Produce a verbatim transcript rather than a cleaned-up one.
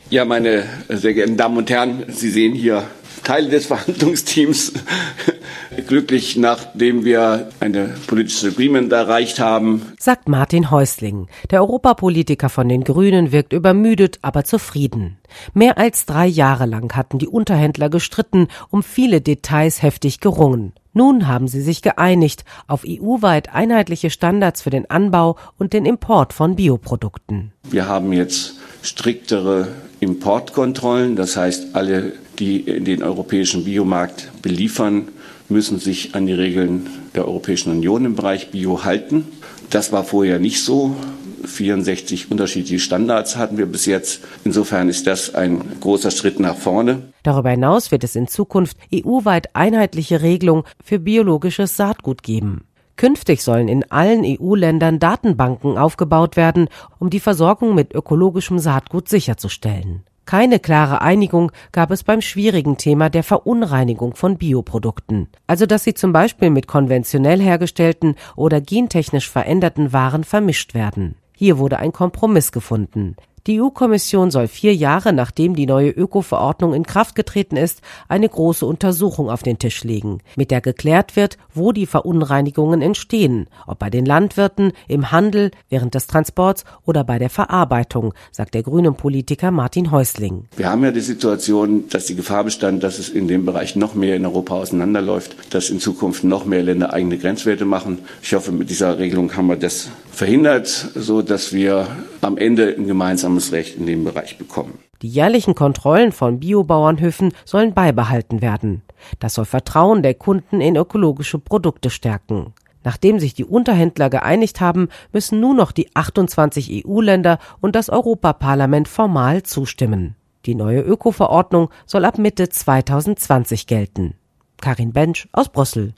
Ja, meine sehr geehrten Damen und Herren, Sie sehen hier Teile des Verhandlungsteams. Glücklich, nachdem wir ein politisches Agreement erreicht haben, sagt Martin Häusling. Der Europapolitiker von den Grünen wirkt übermüdet, aber zufrieden. Mehr als drei Jahre lang hatten die Unterhändler gestritten, um viele Details heftig gerungen. Nun haben sie sich geeinigt auf E U-weit einheitliche Standards für den Anbau und den Import von Bioprodukten. Wir haben jetzt striktere Importkontrollen, das heißt, alle, die den europäischen Biomarkt beliefern, müssen sich an die Regeln der Europäischen Union im Bereich Bio halten. Das war vorher nicht so. vierundsechzig unterschiedliche Standards hatten wir bis jetzt. Insofern ist das ein großer Schritt nach vorne. Darüber hinaus wird es in Zukunft E U-weit einheitliche Regelungen für biologisches Saatgut geben. Künftig sollen in allen E U-Ländern Datenbanken aufgebaut werden, um die Versorgung mit ökologischem Saatgut sicherzustellen. Keine klare Einigung gab es beim schwierigen Thema der Verunreinigung von Bioprodukten, also dass sie zum Beispiel mit konventionell hergestellten oder gentechnisch veränderten Waren vermischt werden. Hier wurde ein Kompromiss gefunden. Die E U-Kommission soll vier Jahre, nachdem die neue Öko-Verordnung in Kraft getreten ist, eine große Untersuchung auf den Tisch legen, mit der geklärt wird, wo die Verunreinigungen entstehen, ob bei den Landwirten, im Handel, während des Transports oder bei der Verarbeitung, sagt der grünen Politiker Martin Häusling. Wir haben ja die Situation, dass die Gefahr bestand, dass es in dem Bereich noch mehr in Europa auseinanderläuft, dass in Zukunft noch mehr Länder eigene Grenzwerte machen. Ich hoffe, mit dieser Regelung haben wir das verhindert, so dass wir am Ende ein gemeinsames Recht in dem Bereich bekommen. Die jährlichen Kontrollen von Biobauernhöfen sollen beibehalten werden. Das soll Vertrauen der Kunden in ökologische Produkte stärken. Nachdem sich die Unterhändler geeinigt haben, müssen nun noch die achtundzwanzig E U-Länder und das Europaparlament formal zustimmen. Die neue Öko-Verordnung soll ab Mitte zweitausendzwanzig gelten. Karin Bensch aus Brüssel.